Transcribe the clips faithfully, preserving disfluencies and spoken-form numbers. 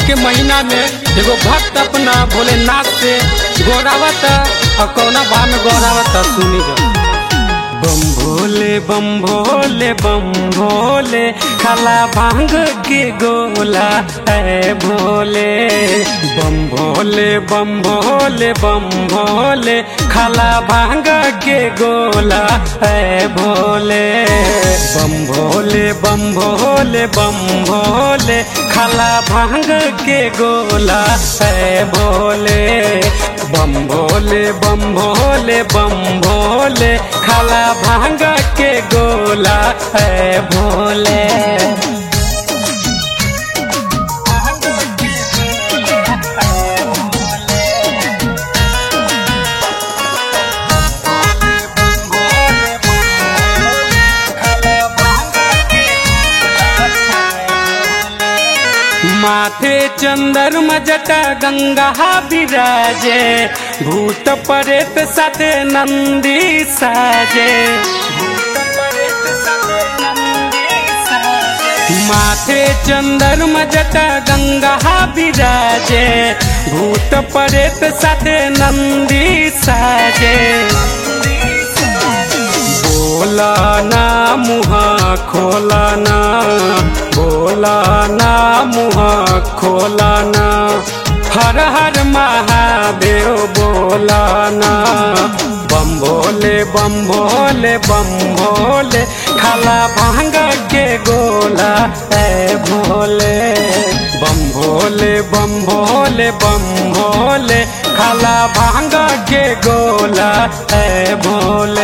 के महीना में एगो भक्त अपना भोलेनाथ से गोरावत और कौना भाव में गोरावत सुनी जा। बम भोले बम भोले बम भोले खाला भांग के गोला है भोले। बम भोले बम भोले बम भोले खाला भांग के गोला है भोले। बम भोले बम भोले बम भोले खाला भांग के गोला है भोले। बम भोले बम भोले बम भोले खाला भांग के गोला है भोले। माथे चंद्रमा जटा गंगा विराजे भूत प्रेत साथे नंदी साजे। माथे चंद्रमा जटा गंगा विराजे भूत प्रेत साथे नंदी साजे। बोला ना मुहा खोला ना बोला ना मुहा खोला ना हर हर महादेव बोला ना। बम भोले बम भोले बम भोले खाला भांग के गोला है भोले। बम भोले बम भोले बम भोले खाला भांग के गोला है भोले।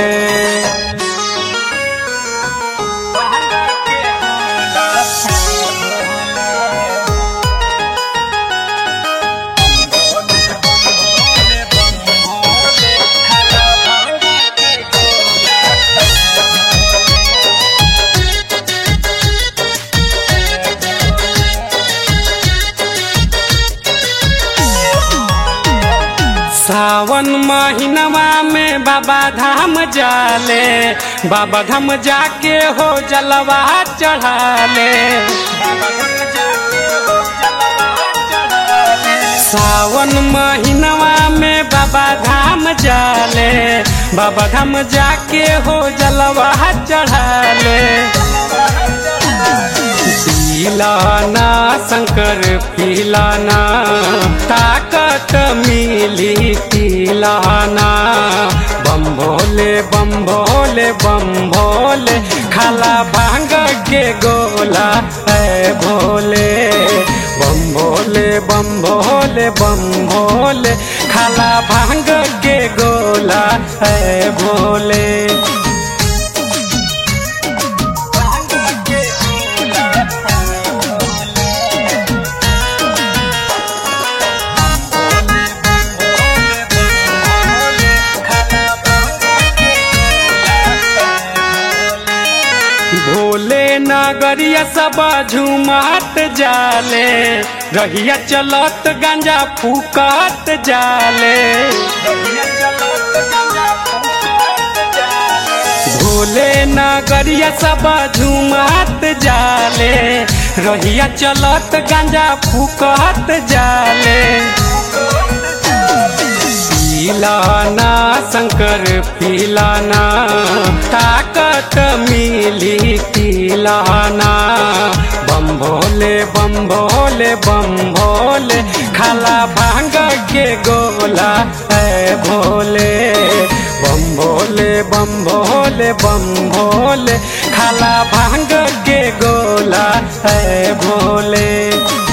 सावन महीनवा में बाबा धाम जाले बाबा धाम जाके हो जलवा चढ़ाले। सावन महीनवा में बाबा धाम जाले बाबा धाम जाके हो जलवा चढ़ाले। पीलाना शंकर पीलाना ताकत मिली पीलाना। बम भोले बम भोले बम भोले खाला भांग के गोला है भोले। बम भोले बम भोले बम भोले खाला भांग के गोला है भोले। भोले नगरिया सब झुमात जाले रहिया चलत गांजा फूकत जाले। भोले नगरिया सब झुमात जाले रहिया चलत गांजा फूकत जाले। पीलाना शंकर पीलाना ताकत मिली पीलाना। बम भोले बम भोले बम भोले खाला भांग के गोला है भोले। बम भोले बम भोले बम भोले खाला भांग के गोला है भोले।